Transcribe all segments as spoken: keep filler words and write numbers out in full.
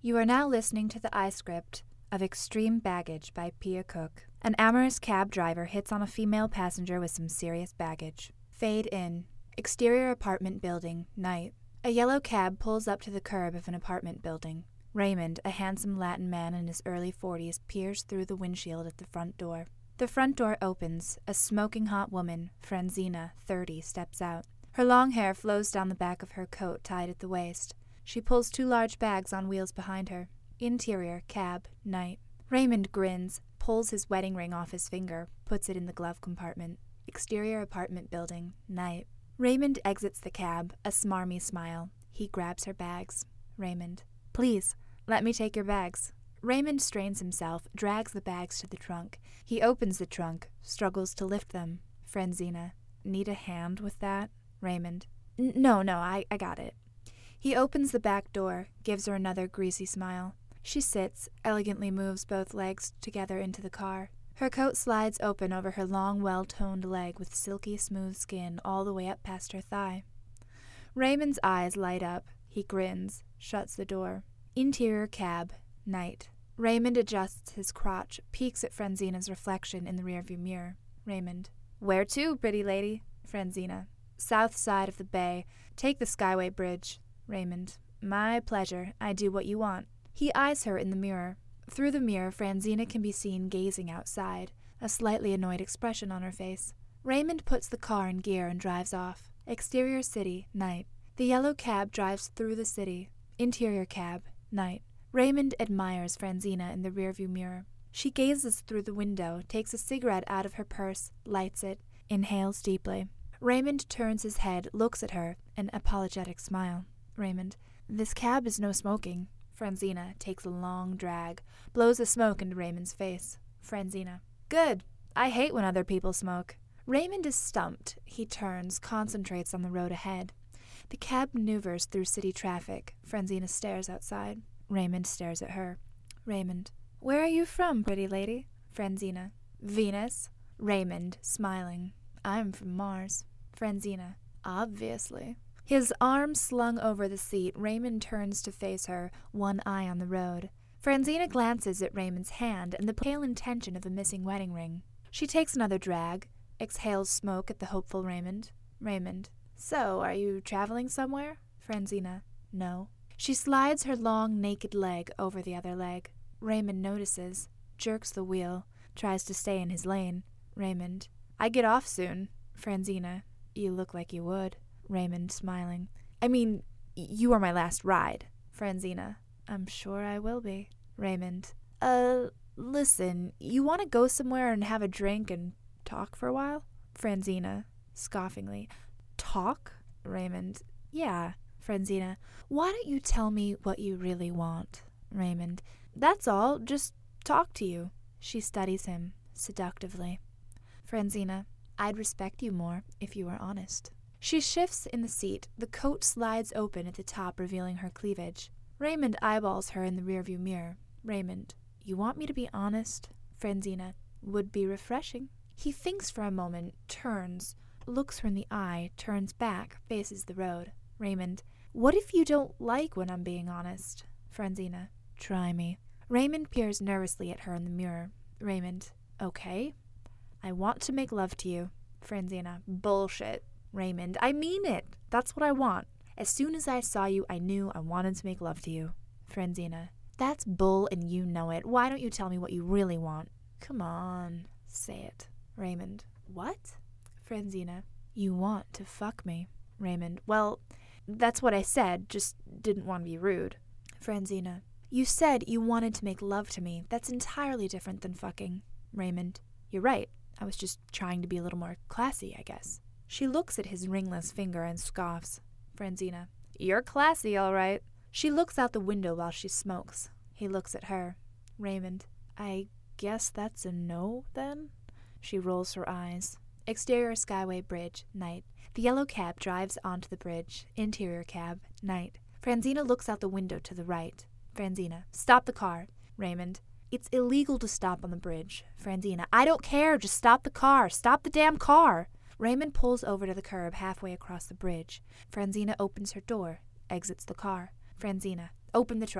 You are now listening to the iScript of Extreme Baggage by Pia Cook. An amorous cab driver hits on a female passenger with some serious baggage. Fade in. Exterior apartment building, night. A yellow cab pulls up to the curb of an apartment building. Raymond, a handsome Latin man in his early forties, peers through the windshield at the front door. The front door opens. A smoking hot woman, Franzina, thirty, steps out. Her long hair flows down the back of her coat tied at the waist. She pulls two large bags on wheels behind her. Interior, cab, night. Raymond grins, pulls his wedding ring off his finger, puts it in the glove compartment. Exterior apartment building, night. Raymond exits the cab, a smarmy smile. He grabs her bags. Raymond. Please, let me take your bags. Raymond strains himself, drags the bags to the trunk. He opens the trunk, struggles to lift them. Franzina. Need a hand with that? Raymond. No, no, I, I got it. He opens the back door, gives her another greasy smile. She sits, elegantly moves both legs together into the car. Her coat slides open over her long, well-toned leg with silky smooth skin all the way up past her thigh. Raymond's eyes light up. He grins, shuts the door. Interior cab, night. Raymond adjusts his crotch, peeks at Franzina's reflection in the rearview mirror. Raymond. Where to, pretty lady? Franzina. South side of the bay. Take the Skyway Bridge. Raymond. My pleasure. I do what you want. He eyes her in the mirror. Through the mirror, Franzina can be seen gazing outside, a slightly annoyed expression on her face. Raymond puts the car in gear and drives off. Exterior city, night. The yellow cab drives through the city. Interior cab, night. Raymond admires Franzina in the rearview mirror. She gazes through the window, takes a cigarette out of her purse, lights it, inhales deeply. Raymond turns his head, looks at her, an apologetic smile. Raymond. This cab is no smoking. Franzina takes a long drag, blows the smoke into Raymond's face. Franzina. Good. I hate when other people smoke. Raymond is stumped. He turns, concentrates on the road ahead. The cab maneuvers through city traffic. Franzina stares outside. Raymond stares at her. Raymond. Where are you from, pretty lady? Franzina. Venus. Raymond, smiling. I'm from Mars. Franzina. Obviously. His arms slung over the seat, Raymond turns to face her, one eye on the road. Franzina glances at Raymond's hand and the pale intention of a missing wedding ring. She takes another drag, exhales smoke at the hopeful Raymond. Raymond. So, are you traveling somewhere? Franzina. No. She slides her long, naked leg over the other leg. Raymond notices, jerks the wheel, tries to stay in his lane. Raymond. I get off soon. Franzina. You look like you would. Raymond, smiling. I mean, you are my last ride. Franzina. I'm sure I will be. Raymond. Uh, listen, you want to go somewhere and have a drink and talk for a while? Franzina, scoffingly. Talk? Raymond. Yeah. Franzina. Why don't you tell me what you really want? Raymond. That's all. Just talk to you. She studies him, seductively. Franzina. I'd respect you more if you were honest. She shifts in the seat. The coat slides open at the top, revealing her cleavage. Raymond eyeballs her in the rearview mirror. Raymond. You want me to be honest? Franzina. Would be refreshing. He thinks for a moment, turns, looks her in the eye, turns back, faces the road. Raymond. What if you don't like when I'm being honest? Franzina. Try me. Raymond peers nervously at her in the mirror. Raymond. Okay. I want to make love to you. Franzina. Bullshit. Raymond. I mean it. That's what I want. As soon as I saw you, I knew I wanted to make love to you. Franzina. That's bull and you know it. Why don't you tell me what you really want? Come on. Say it. Raymond. What? Franzina. You want to fuck me. Raymond. Well, that's what I said, just didn't want to be rude. Franzina. You said you wanted to make love to me. That's entirely different than fucking. Raymond. You're right. I was just trying to be a little more classy, I guess. She looks at his ringless finger and scoffs. Franzina. You're classy, all right. She looks out the window while she smokes. He looks at her. Raymond. I guess that's a no, then? She rolls her eyes. Exterior Skyway Bridge, night. The yellow cab drives onto the bridge. Interior cab, night. Franzina looks out the window to the right. Franzina. Stop the car. Raymond. It's illegal to stop on the bridge. Franzina. I don't care. Just stop the car. Stop the damn car. Raymond pulls over to the curb halfway across the bridge. Franzina opens her door, exits the car. Franzina. Open the trunk.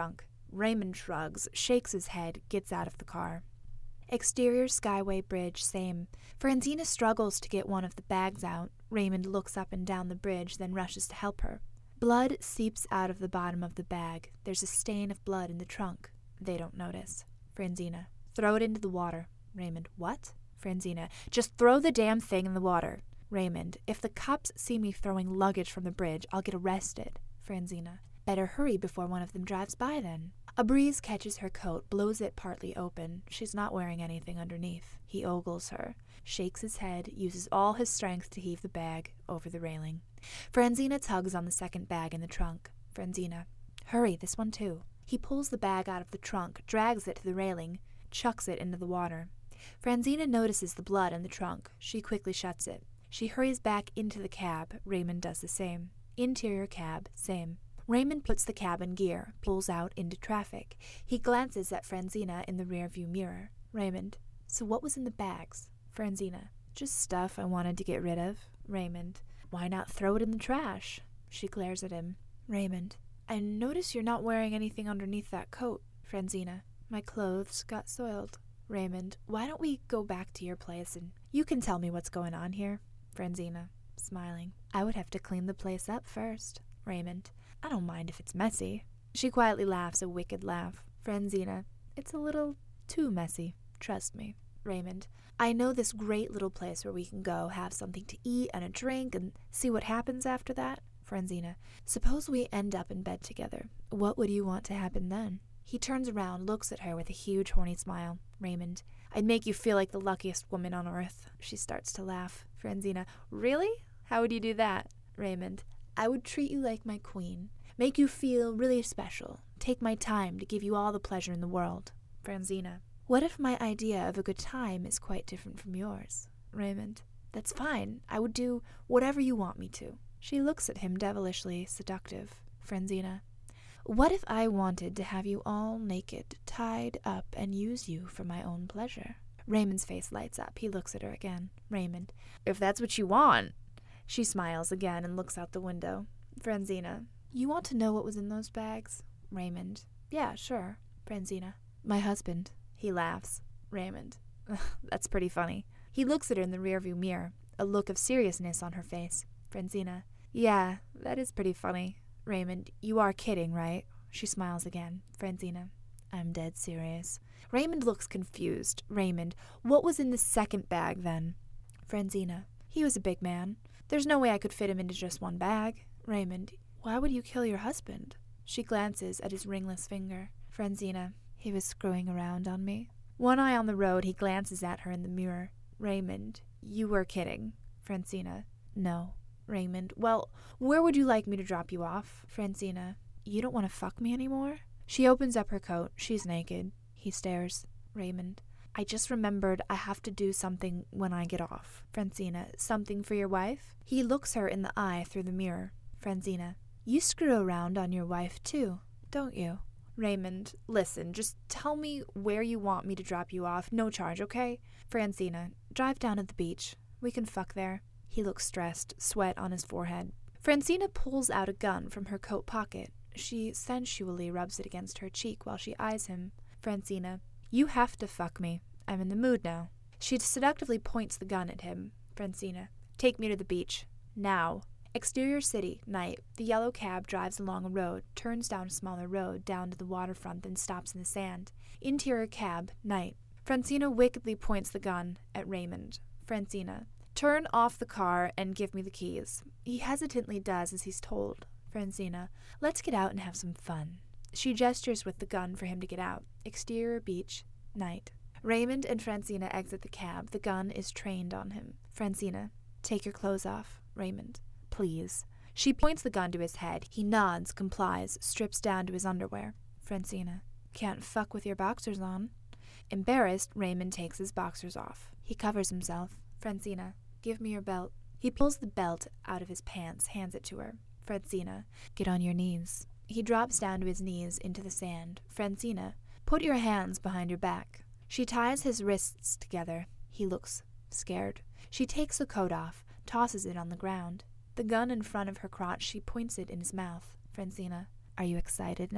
Raymond shrugs, shakes his head, gets out of the car. Exterior Skyway Bridge, same. Franzina struggles to get one of the bags out. Raymond looks up and down the bridge, then rushes to help her. Blood seeps out of the bottom of the bag. There's a stain of blood in the trunk. They don't notice. Franzina, throw it into the water. Raymond, what? Franzina, just throw the damn thing in the water. Raymond, if the cops see me throwing luggage from the bridge, I'll get arrested. Franzina, better hurry before one of them drives by then. A breeze catches her coat, blows it partly open. She's not wearing anything underneath. He ogles her, shakes his head, uses all his strength to heave the bag over the railing. Franzina tugs on the second bag in the trunk. Franzina, hurry, this one too. He pulls the bag out of the trunk, drags it to the railing, chucks it into the water. Franzina notices the blood in the trunk. She quickly shuts it. She hurries back into the cab. Raymond does the same. Interior cab, same. Raymond puts the cab in gear, pulls out into traffic. He glances at Franzina in the rearview mirror. Raymond, so what was in the bags? Franzina, just stuff I wanted to get rid of. Raymond, why not throw it in the trash? She glares at him. Raymond, I notice you're not wearing anything underneath that coat. Franzina, my clothes got soiled. Raymond, why don't we go back to your place and you can tell me what's going on here? Franzina, smiling, I would have to clean the place up first. Raymond, I don't mind if it's messy. She quietly laughs a wicked laugh. Franzina, it's a little too messy. Trust me. Raymond, I know this great little place where we can go, have something to eat and a drink, and see what happens after that. Franzina, suppose we end up in bed together. What would you want to happen then? He turns around, looks at her with a huge horny smile. Raymond, I'd make you feel like the luckiest woman on earth. She starts to laugh. Franzina, really? How would you do that? Raymond, I would treat you like my queen, make you feel really special, take my time to give you all the pleasure in the world. Franzina, what if my idea of a good time is quite different from yours? Raymond, that's fine. I would do whatever you want me to. She looks at him devilishly seductive. Franzina, what if I wanted to have you all naked, tied up, and use you for my own pleasure? Raymond's face lights up. He looks at her again. Raymond, if that's what you want. She smiles again and looks out the window. Franzina, you want to know what was in those bags? Raymond, yeah, sure. Franzina, my husband. He laughs. Raymond, that's pretty funny. He looks at her in the rearview mirror, a look of seriousness on her face. Franzina, yeah, that is pretty funny. Raymond, you are kidding, right? She smiles again. Franzina, I'm dead serious. Raymond looks confused. Raymond, what was in the second bag then? Franzina, he was a big man. There's no way I could fit him into just one bag. Raymond, why would you kill your husband? She glances at his ringless finger. Franzina, he was screwing around on me. One eye on the road, he glances at her in the mirror. Raymond, you were kidding. Franzina, no. Raymond, well, where would you like me to drop you off? Franzina, you don't want to fuck me anymore? She opens up her coat. She's naked. He stares. Raymond, I just remembered I have to do something when I get off. Franzina, something for your wife? He looks her in the eye through the mirror. Franzina, you screw around on your wife too, don't you? Raymond, listen, just tell me where you want me to drop you off. No charge, okay? Franzina, drive down to the beach. We can fuck there. He looks stressed, sweat on his forehead. Franzina pulls out a gun from her coat pocket. She sensually rubs it against her cheek while she eyes him. Franzina, you have to fuck me. I'm in the mood now. She seductively points the gun at him. Franzina, take me to the beach. Now. Exterior city, night. The yellow cab drives along a road, turns down a smaller road, down to the waterfront, then stops in the sand. Interior cab, night. Franzina wickedly points the gun at Raymond. Franzina, turn off the car and give me the keys. He hesitantly does as he's told. Franzina, let's get out and have some fun. She gestures with the gun for him to get out. Exterior beach, night. Raymond and Franzina exit the cab. The gun is trained on him. Franzina, take your clothes off. Raymond, please. She points the gun to his head. He nods, complies, strips down to his underwear. Francina, can't fuck with your boxers on. Embarrassed, Raymond takes his boxers off. He covers himself. Francina, give me your belt. He pulls the belt out of his pants, hands it to her. Francina, get on your knees. He drops down to his knees into the sand. Francina, put your hands behind your back. She ties his wrists together. He looks scared. She takes the coat off, tosses it on the ground. The gun in front of her crotch, she points it in his mouth. Francina, are you excited now?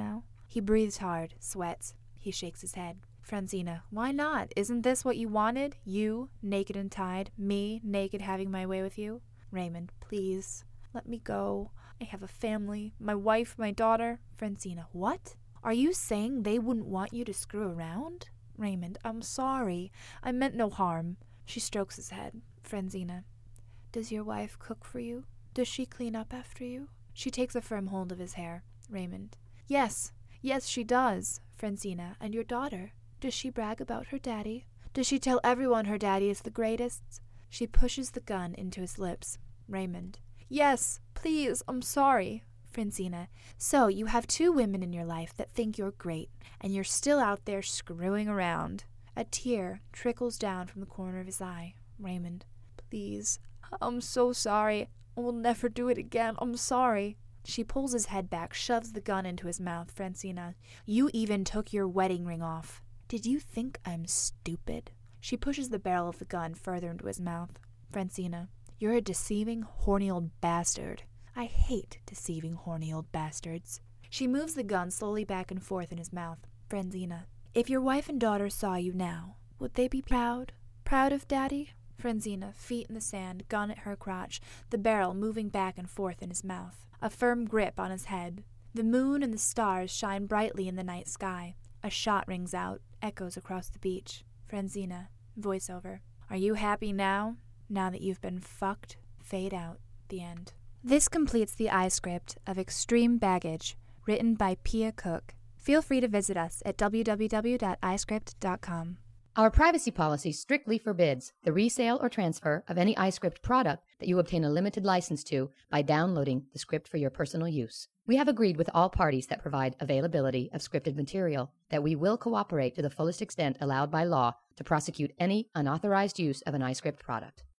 He breathes hard, sweats. He shakes his head. Francina, why not? Isn't this what you wanted? You, naked and tied. Me, naked, having my way with you. Raymond, please, let me go. I have a family. My wife, my daughter. Francina, what? Are you saying they wouldn't want you to screw around? Raymond, I'm sorry. I meant no harm. She strokes his head. Francina, does your wife cook for you? Does she clean up after you? She takes a firm hold of his hair. Raymond, yes, yes, she does. Francina, and your daughter? Does she brag about her daddy? Does she tell everyone her daddy is the greatest? She pushes the gun into his lips. Raymond, yes, please, I'm sorry. Francina, so you have two women in your life that think you're great, and you're still out there screwing around. A tear trickles down from the corner of his eye. Raymond, please, I'm so sorry. I will never do it again. I'm sorry. She pulls his head back, shoves the gun into his mouth. Francina, you even took your wedding ring off. Did you think I'm stupid? She pushes the barrel of the gun further into his mouth. Francina, you're a deceiving, horny old bastard. I hate deceiving, horny old bastards. She moves the gun slowly back and forth in his mouth. Francina, if your wife and daughter saw you now, would they be proud? Proud of Daddy? Francina, feet in the sand, gun at her crotch, the barrel moving back and forth in his mouth. A firm grip on his head. The moon and the stars shine brightly in the night sky. A shot rings out, echoes across the beach. Francina, voiceover. Are you happy now? Now that you've been fucked? Fade out. The end. This completes the iScript of Extreme Baggage, written by Pia Cook. Feel free to visit us at w w w dot i script dot com. Our privacy policy strictly forbids the resale or transfer of any iScript product that you obtain a limited license to by downloading the script for your personal use. We have agreed with all parties that provide availability of scripted material that we will cooperate to the fullest extent allowed by law to prosecute any unauthorized use of an iScript product.